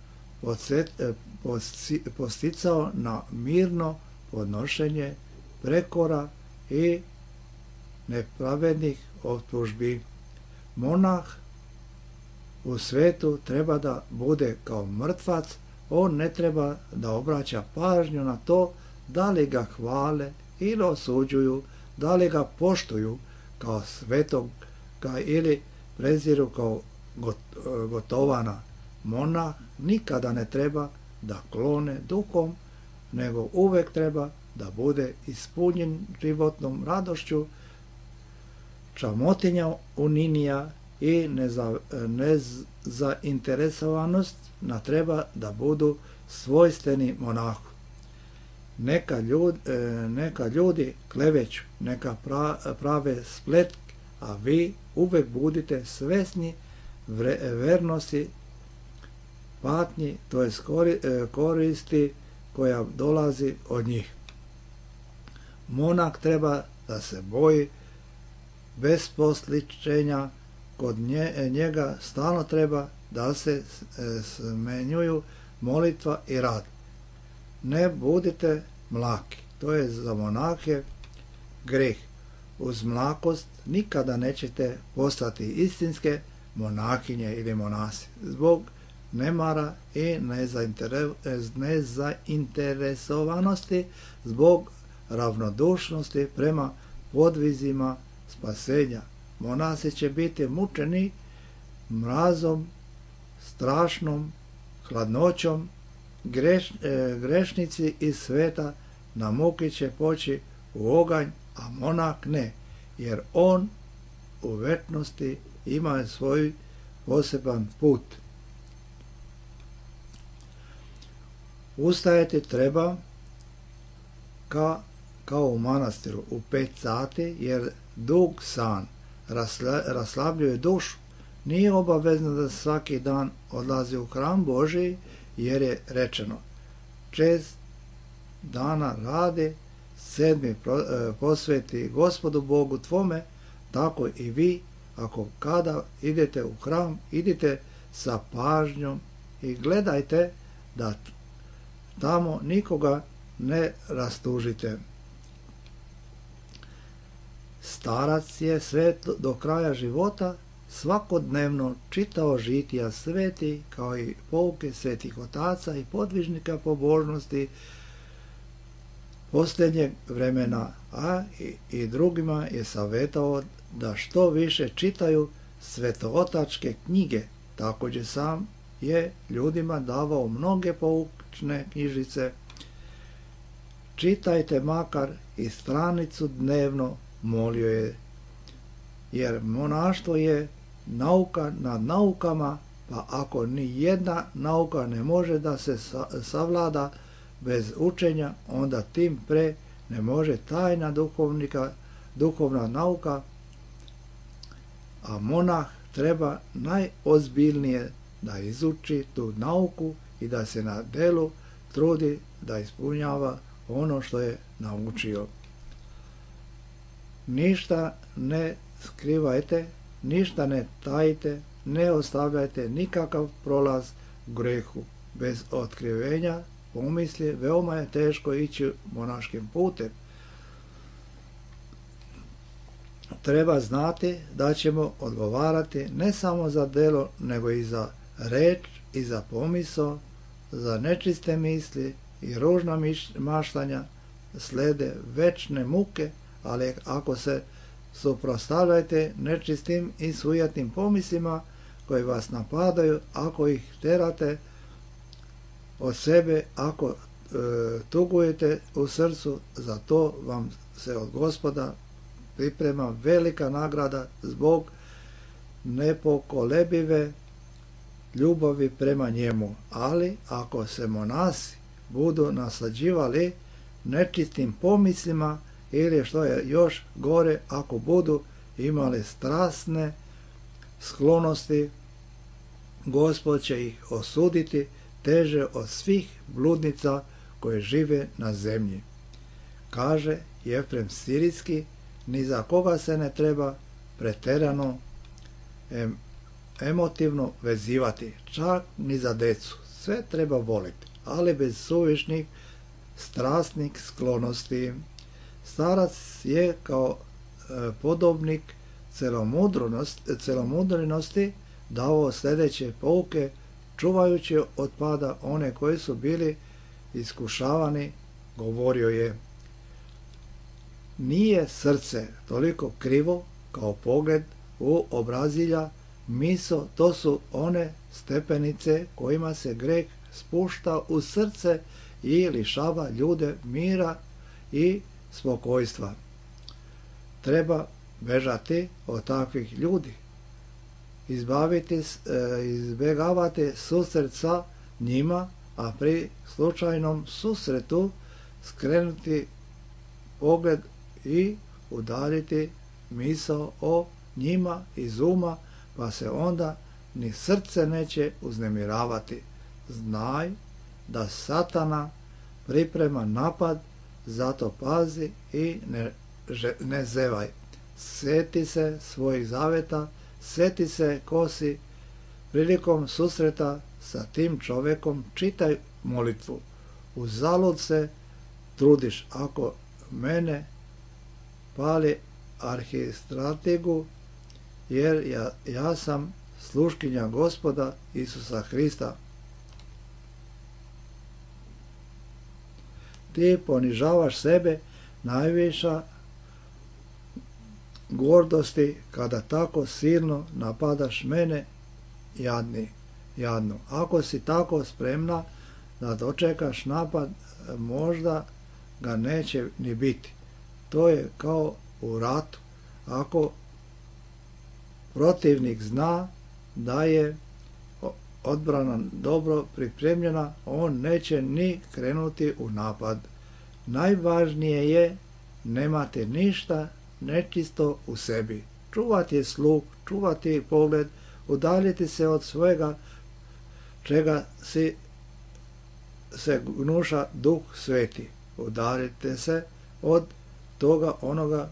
posticao na mirno podnošenje prekora i nepravednih optužbi. Monah u svetu treba da bude kao mrtvac. On ne treba da obraća pažnju na to da li ga hvale ili osuđuju, da li ga poštuju kao svetoga ili preziru kao gotovana. Monah nikada ne treba da klone duhom, nego uvek treba da bude ispunjen životnom radošću. Čamotinja uninija i nezainteresovanost na treba da budu svojstveni monahu. Neka ljudi, neka ljudi kleveću, neka prave spletke, a vi uvek budite svesni vernosti patnji, to je koristi koja dolazi od njih. Monah treba da se boji besposličenja, kod njega stalno treba da se smenjuju molitva i rad. Ne budite mlaki, to je za monahe greh. Uz mlakost nikada nećete postati istinske monahinje ili monasi. Zbog nemara i nezainteresovanosti, zbog ravnodušnosti prema podvizima spasenja. monasi će biti mučeni mrazom, strašnom, hladnoćom, greš, e, grešnici iz sveta na muki će poći u oganj, a monah ne, jer on u večnosti ima svoj poseban put. Ustajati treba ka, kao u manastiru u pet sati, jer dug san rasla, raslabljuje dušu. Nije obavezno da svaki dan odlazi u hram Božiji, jer je rečeno: šest dana radi, sedmi posveti Gospodu Bogu tvome. Tako i vi, ako kada idete u hram, idite sa pažnjom i gledajte da tamo nikoga ne rastužite. Starac je sve do kraja života svakodnevno čitao žitija sveti, kao i pouke svetih otaca i podvižnika pobožnosti posljednjeg vremena, a i, i drugima je savjetao da što više čitaju svetootačke knjige. Također sam je ljudima davao mnoge poučne knjižice. Čitajte makar i stranicu dnevno, molio je, jer monaštvo je nauka nad naukama, pa ako ni jedna nauka ne može da se savlada bez učenja, onda tim pre ne može tajna duhovnika, duhovna nauka, a monah treba najozbiljnije da izuči tu nauku i da se na delu trudi da ispunjava ono što je naučio. Ništa ne skrivajte, ništa ne tajite, ne ostavljajte nikakav prolaz grehu. Bez otkrivenja pomisli veoma je teško ići monaškim putem. Treba znati da ćemo odgovarati ne samo za delo, nego i za reč i za pomisao, za nečiste misli i ružna maštanja slede večne muke, ali ako se suprotstavljajte nečistim i sujatnim pomislima koji vas napadaju, ako ih terate od sebe, ako e, tugujete u srcu, za to vam se od Gospoda priprema velika nagrada zbog nepokolebive ljubavi prema njemu. Ali ako se monasi budu naslađivali nečistim pomislima, ili što je još gore, ako budu imali strasne sklonosti, Gospod će ih osuditi teže od svih bludnica koje žive na zemlji. Kaže Jefrem Sirijski: ni za koga se ne treba preterano em, emotivno vezivati, čak ni za decu. Sve treba voliti, ali bez suvišnih strasnih sklonosti. Starac je kao e, podobnik celomudrenosti dao sljedeće pouke, čuvajući od pada one koji su bili iskušavani. Govorio je: nije srce toliko krivo kao pogled u obrazilja, miso, to su one stepenice kojima se greh spušta u srce i lišava ljude mira i spokojstva. Treba bežati od takvih ljudi, izbaviti, izbjegavati susret sa njima, a pri slučajnom susretu skrenuti pogled i udaljiti misao o njima iz uma, pa se onda ni srce neće uznemiravati. Znaj da Satana priprema napad, zato pazi i ne, ne zevaj. Sjeti se svojih zaveta, sjeti se ko si. Prilikom susreta sa tim čovjekom čitaj molitvu. Uzalud se trudiš, ako mene pali arhistrategu, jer ja, ja sam sluškinja Gospoda Isusa Hrista. Ti ponižavaš sebe, najviša gordosti kada tako silno napadaš mene, jadni, jadnu. Ako si tako spremna da dočekaš napad, možda ga neće ni biti. To je kao u ratu. Ako protivnik zna da je odbrana dobro pripremljena, on neće ni krenuti u napad. Najvažnije je nemate ništa nečisto u sebi. Čuvati sluh, čuvati pogled, udaljiti se od svega čega si se gnuša Duh Sveti. Udaljite se od toga onoga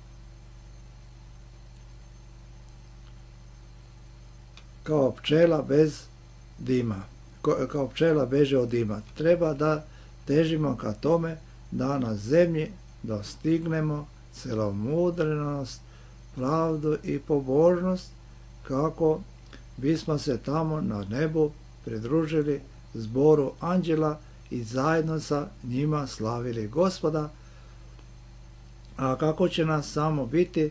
kao pčela bez dima, kao pčela beže od dima. Treba da težimo ka tome da na zemlji dostignemo celomudrenost, pravdu i pobožnost, kako bismo se tamo na nebu pridružili zboru anđela i zajedno sa njima slavili Gospoda, a kako će nas samo biti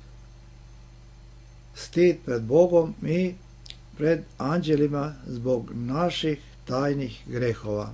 stid pred Bogom i pred anđelima zbog naših tajnih grehova.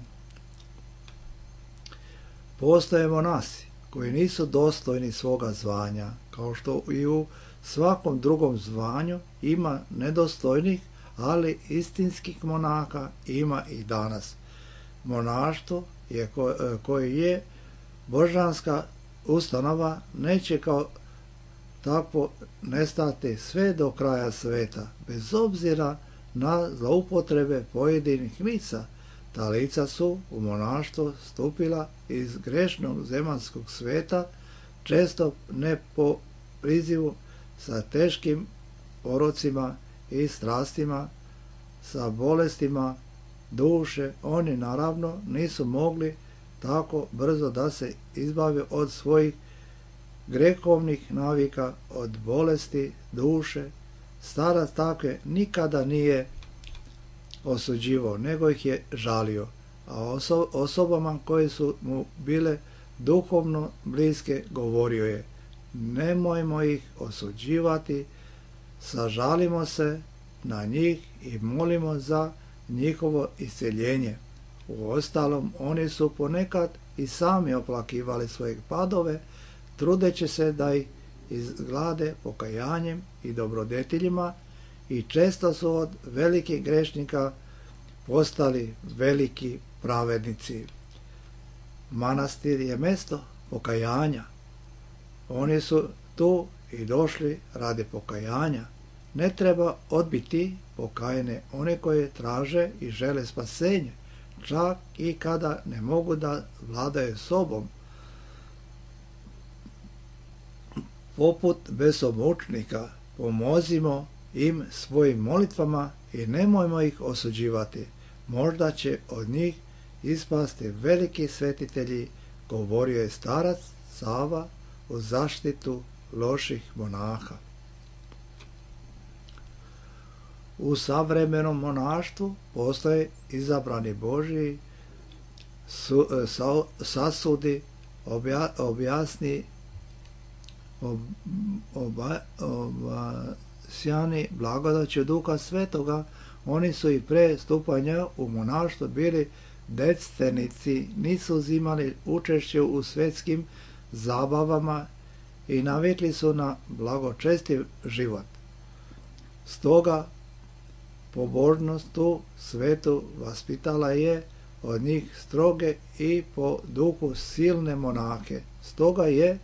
Postoje monasi koji nisu dostojni svoga zvanja, kao što i u svakom drugom zvanju ima nedostojnih, ali istinskih monaka ima i danas. Monaštvo je ko, koji je božanska ustanova neće kao takvo nestati sve do kraja sveta, bez obzira na zloupotrebe pojedinih lica. Ta lica su u monaštvo stupila iz grešnog zemaljskog sveta, često ne po prizivu, sa teškim porocima i strastima, sa bolestima duše. Oni naravno nisu mogli tako brzo da se izbave od svojih grehovnih navika, od bolesti duše. Starac takve nikada nije osuđivao, nego ih je žalio, a oso- osobama koje su mu bile duhovno bliske govorio je: nemojmo ih osuđivati, sažalimo se na njih i molimo za njihovo isceljenje. Uostalom, oni su ponekad i sami oplakivali svoje padove, trudeći se da ih izglade pokajanjem i dobrodeteljima, i često su od velikih grešnika postali veliki pravednici. Manastir je mjesto pokajanja. Oni su tu i došli radi pokajanja. Ne treba odbiti pokajene one koje traže i žele spasenje, čak i kada ne mogu da vladaju sobom. Poput besomučnika pomozimo im svojim molitvama i nemojmo ih osuđivati. Možda će od njih ispasti veliki svetitelji, govorio je starac Sava u zaštitu loših monaha. U savremenom monaštvu postoje izabrani Božji su, sa, sasudi, obja, objasni ob, oba, obasjani blagodaću Duha Svetoga. Oni su i pre stupanja u monaštvo bili dectenici, nisu uzimali učešće u svetskim zabavama i navikli su na blagočestiv život. Stoga pobožnost tu svetu vaspitala je od njih stroge i po duhu silne monake. Stoga je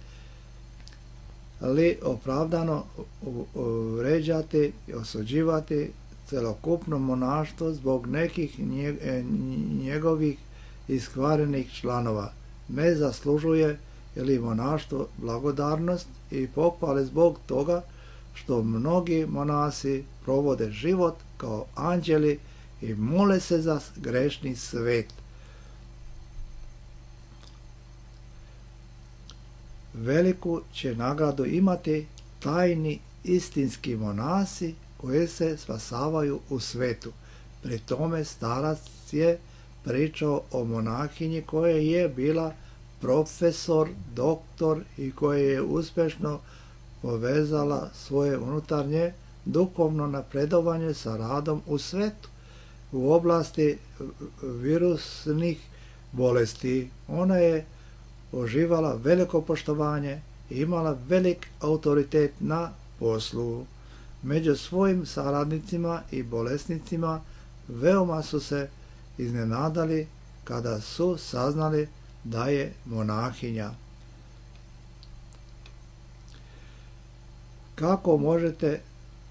li opravdano vređati i osuđivati celokupno monaštvo zbog nekih njegovih iskvarenih članova? Ne zaslužuje ili monaštvo blagodarnost i pohvale zbog toga što mnogi monasi provode život kao anđeli i mole se za grešni svet. Veliku će nagradu imati tajni istinski monasi koji se spasavaju u svetu. Pri tome starac je pričao o monahinji koja je bila profesor, doktor i koja je uspešno povezala svoje unutarnje duhovno napredovanje sa radom u svetu u oblasti virusnih bolesti. Ona je uživala veliko poštovanje i imala velik autoritet na poslu. Među svojim saradnicima i bolesnicima veoma su se iznenadali kada su saznali da je monahinja. Kako možete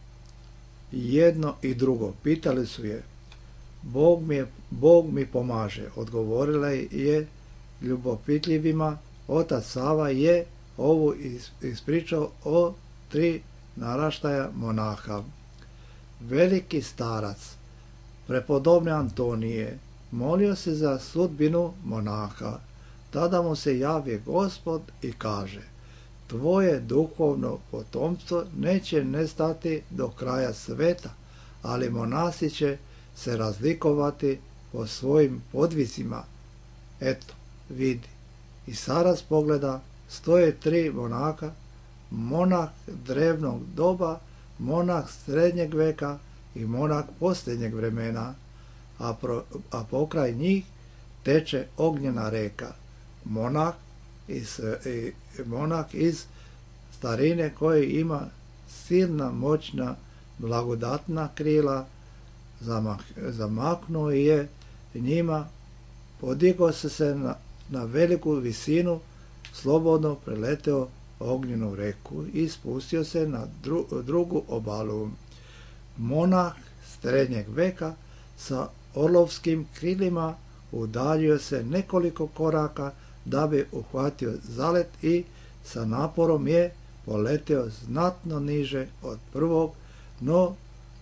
jedno i drugo? Pitali su je. Bog mi, je, Bog mi pomaže, odgovorila je ljubopitljivima. Otac Sava je ovu ispričao o tri naraštaja monaha. Veliki starac, prepodobne Antonije, molio se za sudbinu monaha. Tada mu se javi Gospod i kaže: tvoje duhovno potomstvo neće nestati do kraja sveta, ali monasi će se razlikovati po svojim podvizima. Eto, vidi. I Saras pogleda, stoje tri monaka, monah drevnog doba, monah srednjeg veka i monah posljednjeg vremena, a, pro, a pokraj njih teče ognjena reka. Monah iz, i, monah iz starine koji ima silna, moćna, blagodatna krila, zamah, zamaknuo je njima, podigao se se na, na veliku visinu, slobodno preleteo ognjenu reku i spustio se na dru, drugu obalu. Monah srednjeg veka sa orlovskim krilima udaljio se nekoliko koraka da bi uhvatio zalet i sa naporom je poleteo znatno niže od prvog, no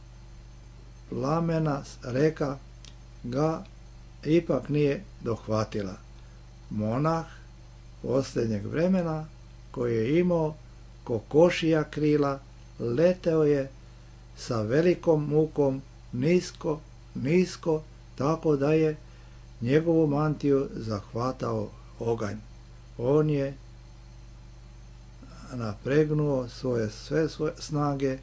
plamena reka ga ipak nije dohvatila. Monah posljednjeg vremena, koji je imao kokošija krila, leteo je sa velikom mukom nisko, nisko, tako da je njegovu mantiju zahvatao oganj. On je napregnuo svoje sve svoje snage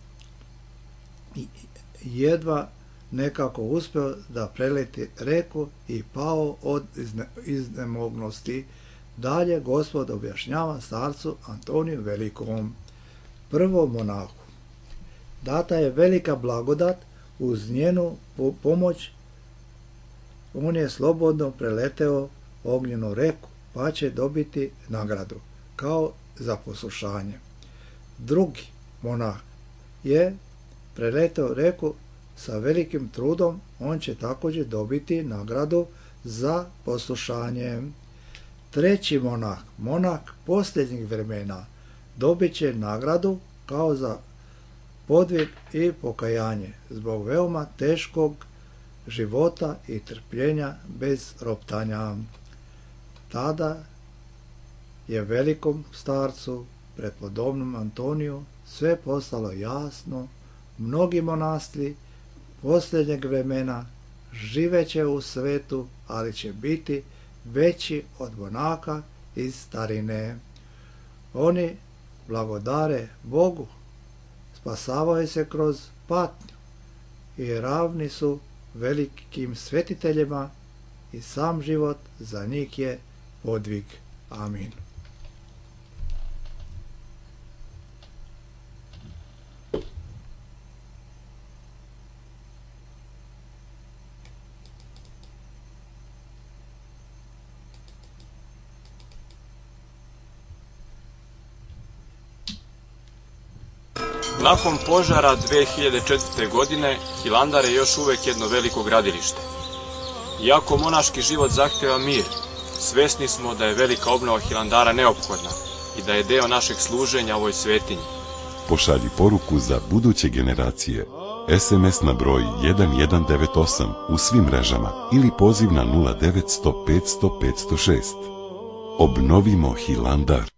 i jedva nekako uspio da preleti reku i pao od izne, iznemognosti. Dalje Gospod objašnjava starcu Antoniju Velikom. Prvom monahu data je velika blagodat, uz njenu pomoć on je slobodno preleteo ognjenu reku, pa će dobiti nagradu kao za poslušanje. Drugi monah je preleteo reku sa velikim trudom, on će također dobiti nagradu za poslušanje. Treći monah, monah posljednjih vremena, dobit će nagradu kao za podvig i pokajanje zbog veoma teškog života i trpljenja bez roptanja. Tada je velikom starcu, prepodobnom Antoniju, sve postalo jasno. Mnogi monastri posljednjeg vremena živeće u svetu, ali će biti veći od monaha iz starine. Oni blagodare Bogu, spasavaju se kroz patnju i ravni su velikim svetiteljima i sam život za njih je podvig. Amin. Nakon požara dve hiljade četvrte. godine, Hilandar je još uvijek jedno veliko gradilište. Iako monaški život zahtjeva mir, svesni smo da je velika obnova Hilandara neophodna i da je deo našeg služenja ovoj svetinji. Pošalji poruku za buduće generacije. es em es na broj jedan jedan devet osam u svim mrežama ili poziv na nula devet sto petsto petsto šest. Obnovimo Hilandar.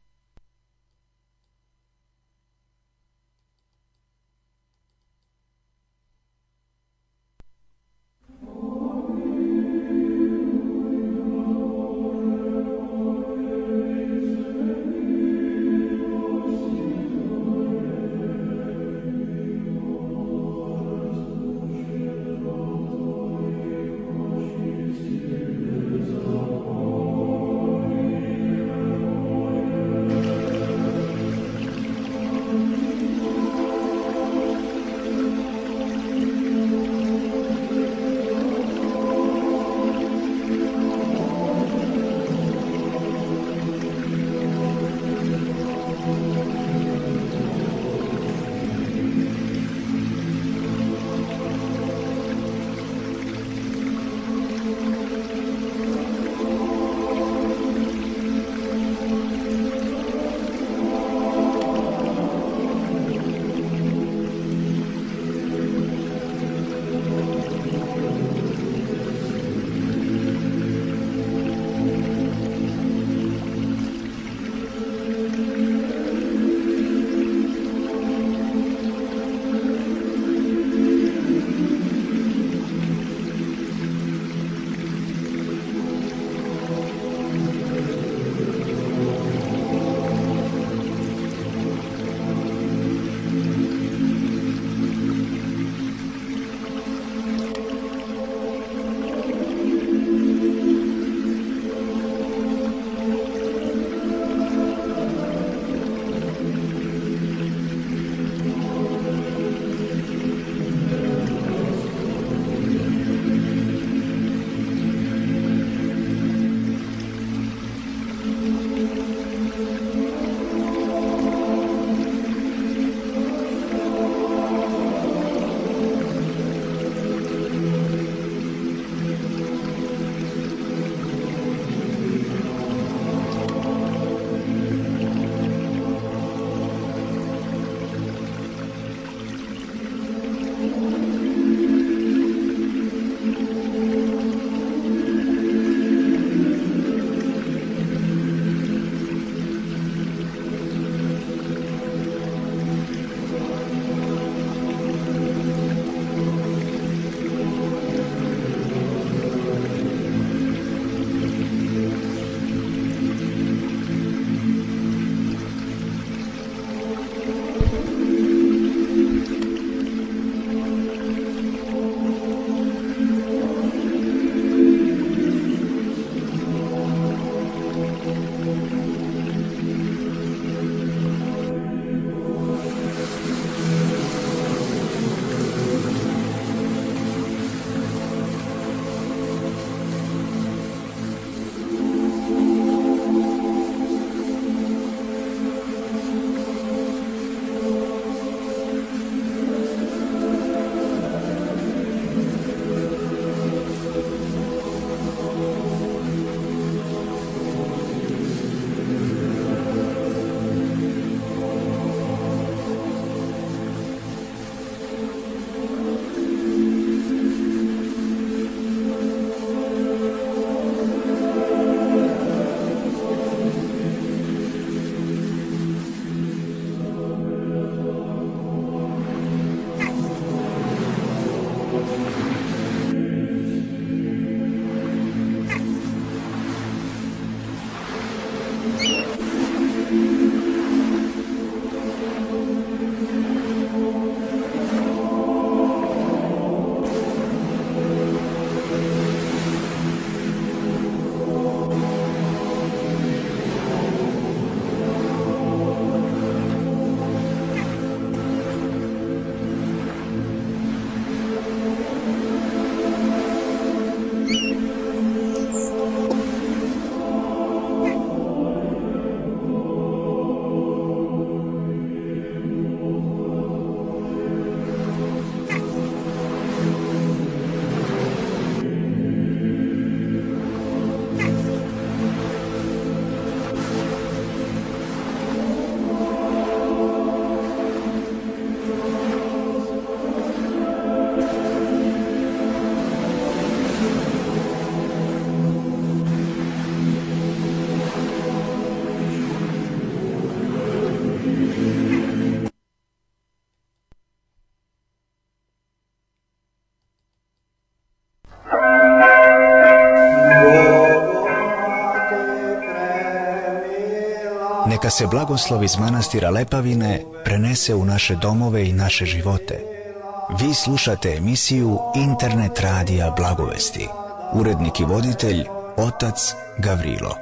neka se blagoslov iz manastira Lepavine prenese u naše domove i naše živote. Vi slušate emisiju Internet radija Blagovesti. Urednik i voditelj otac Gavrilo.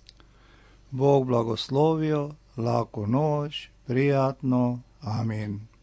Bog blagoslovio, laku noć, prijatno, amin.